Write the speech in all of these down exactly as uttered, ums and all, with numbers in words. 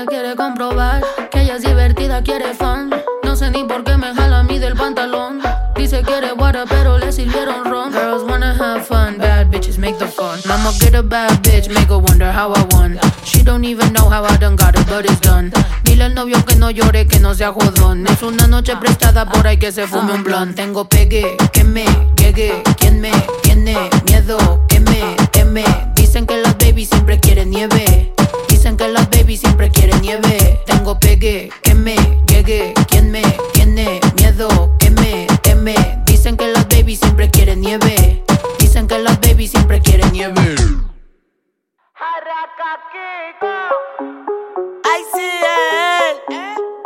quiere, quiere comprobar que ella es divertida, quiere fan. No sé ni por qué me jala a mí del pantalón. Dice quiere water pero le sirvieron ron. Girls wanna have fun, bad bitches make the fun. I'ma get a bad bitch, make her wonder how I won. She don't even know how I done got it, but it's done. Dile al novio que no llore, que no sea jodón. Es una noche prestada por ahí que se fume un blunt. Tengo pegue, que me llegue. ¿Quién me tiene miedo? Que me teme. Dicen que las baby siempre quieren nieve. Dicen que las baby siempre quieren nieve. Tengo pegue, que me llegue. ¿Quién me tiene miedo? Que me teme. Dicen que las baby siempre quieren nieve. Dicen que las baby siempre quieren nieve. Ay, sí, él.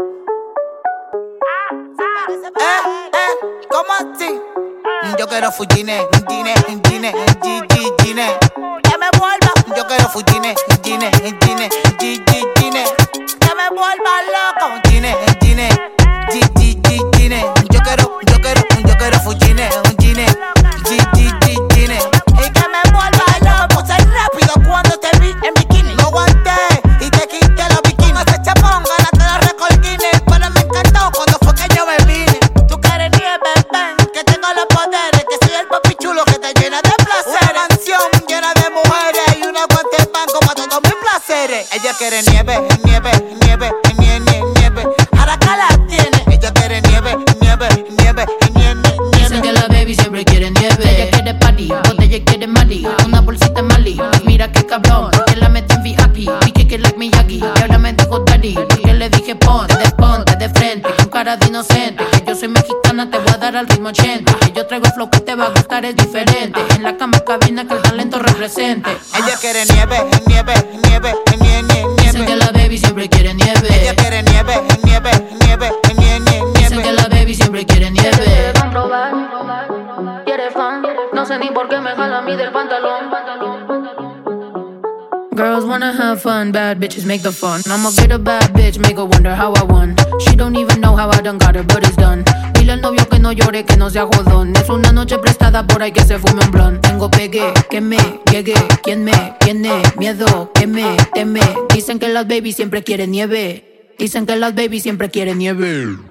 Eh, eh, ¿cómo así? Yo quiero fujine, gine, gine, gine, gine. Que me vuelva. Yo quiero fujine, gine, gine, gine, gine. Que me vuelva loco. Gine, gine, gine, gine. Yo quiero, yo quiero, yo quiero fujine, gine, gine, gine. Y que me vuelva loco. Puse rápido cuando te vi en bikini. No aguanté y te quité los bikinis. Con ese chapón ganaste los récord Guinness. Pero me encantó cuando fue que yo me vine. Tú quieres nieve, ven, que tengo los poderes. Que soy el papi chulo que te llena de placer. Una mansión llena de mujeres y una cuenta en banco para todos mis placeres. Ella quiere nieve, nieve, nieve, nieve, nieve. Ahora que la tiene. Ella quiere nieve, nieve, nieve, nieve, nieve. Dicen que la baby siempre quiere nieve. Ella quiere party, botella quiere Mali. Una bolsita Mali, mira qué cabrón. Que la metí en V I P, vi que like Miyagi. Y ahora me dijo daddy, porque le dije ponte, de ponte de frente, con cara de inocente. Que yo soy mexicana, te voy a dar al ritmo ochenta. Que yo traigo el flow que te va a gustar, es diferente. En la cama cabina que el talento represente. Ella quiere nieve, nieve, nieve, nieve, nieve. Dicen que la baby siempre quiere nieve. Ella quiere nieve, nieve, nieve, nieve, nieve. Dicen que la baby siempre quiere nieve. Quiere comprobar, quiere fan. No sé ni por qué me jala a mí del pantalón. Girls wanna have fun, bad bitches make the fun. I'ma get a bad bitch, make her wonder how I won. She don't even know how I done got it, but it's done. Dile al novio que no llore, que no sea jodón. Es una noche prestada por ahí que se fume un blunt. Tengo pegue, que me llegue. ¿Quién me tiene miedo? Que me teme. Dicen que las baby siempre quieren nieve. Dicen que las baby siempre quieren nieve.